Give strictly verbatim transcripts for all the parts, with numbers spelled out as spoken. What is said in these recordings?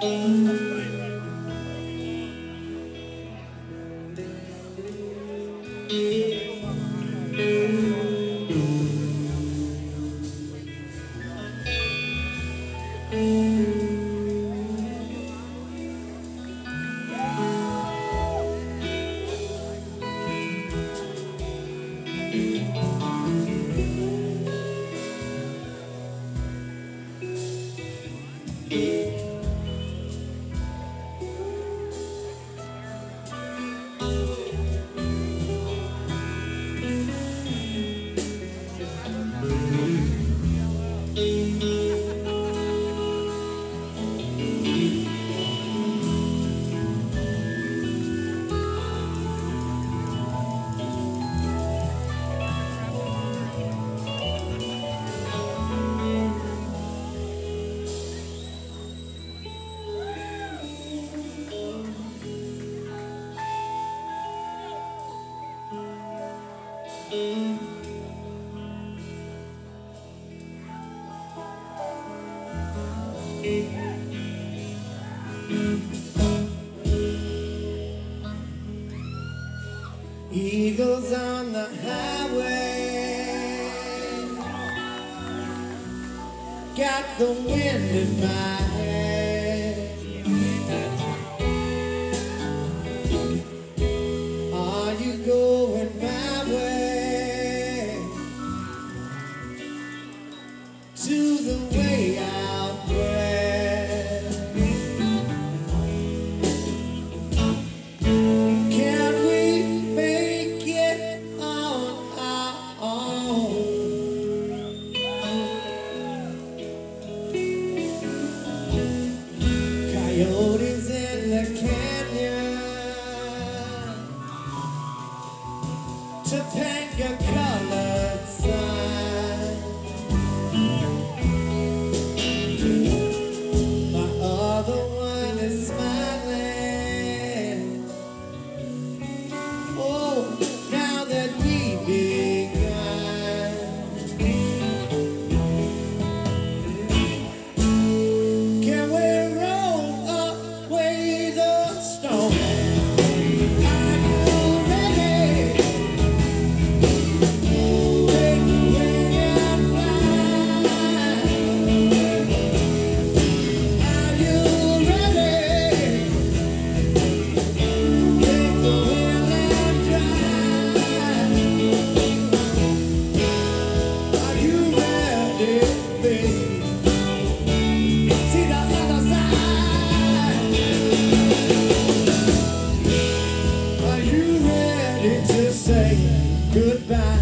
Eagles on the highway, got the wind in my head. Are you going my way? To the way out west? Can we make it on our own? Coyotes in the canyon, Topanga colored sign. My other one is smiling. Oh, now that we begun, can we roll away the storm? Are you ready? Take the wing and fly. Are you ready? Take the wheel and drive. Are you ready, baby? See the other side. Are you ready to say goodbye?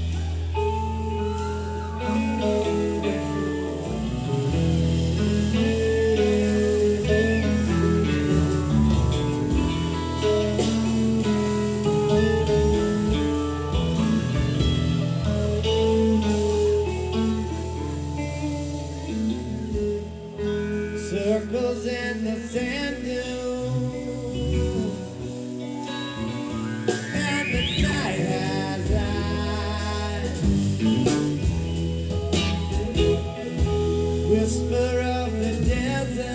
Circles in the sand dune, and the night has eyes. Whisper of the desert,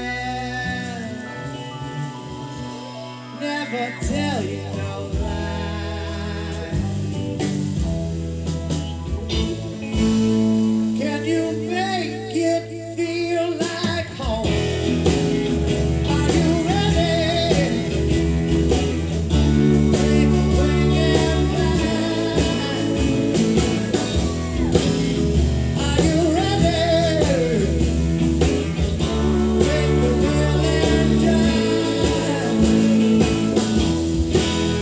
never tell you no lie. Can you make it feel like home? Are you ready? Take a wing and fly. Are you ready? Take the wheel and drive.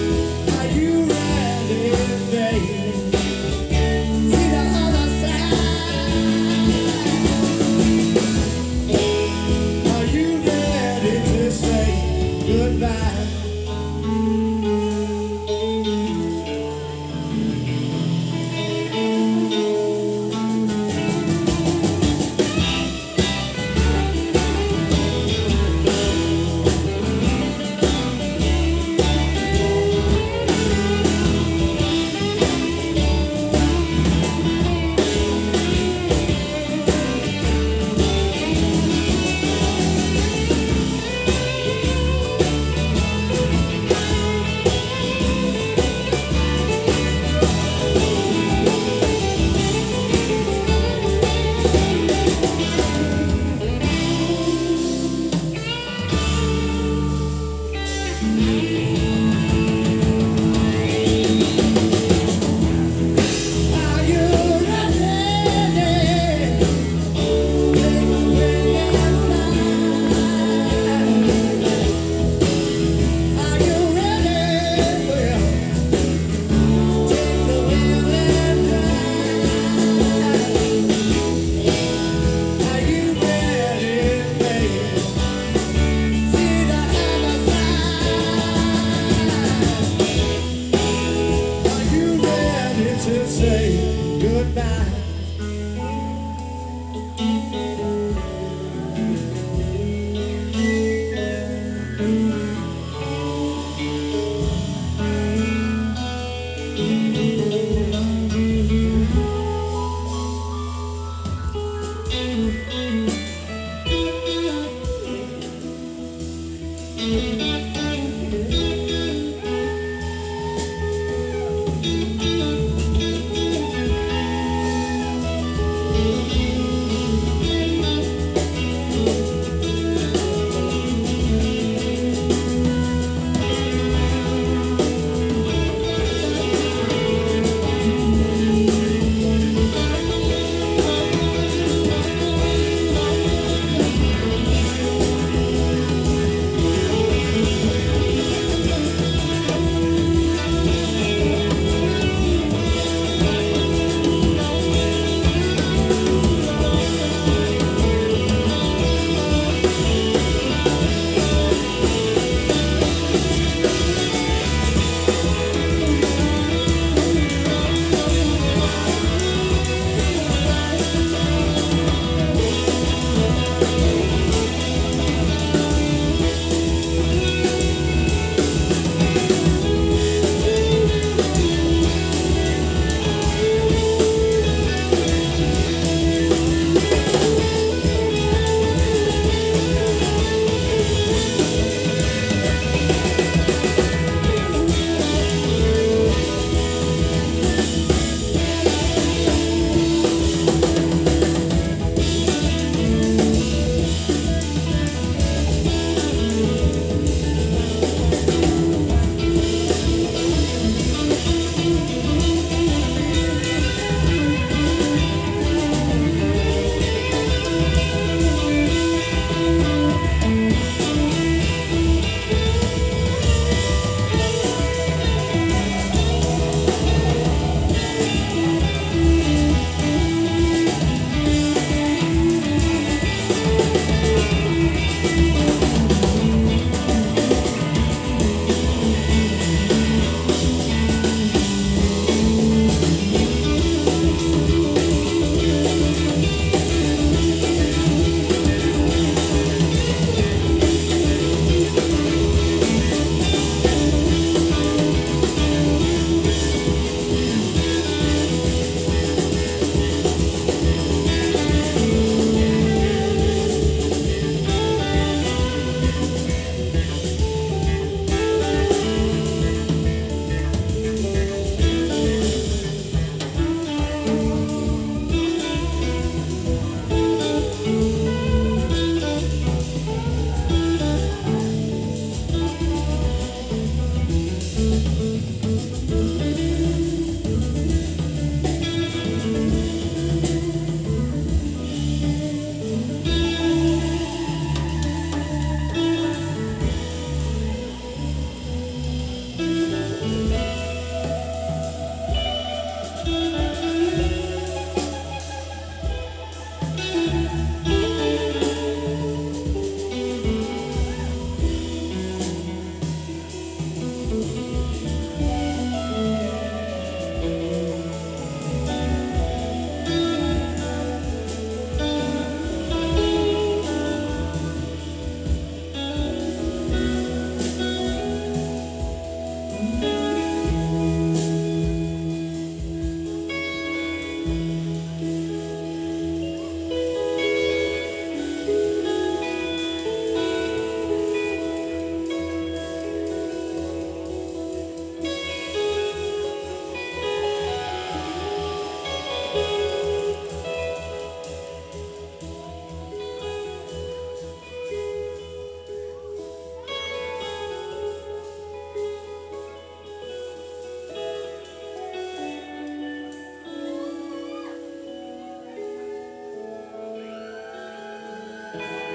Thank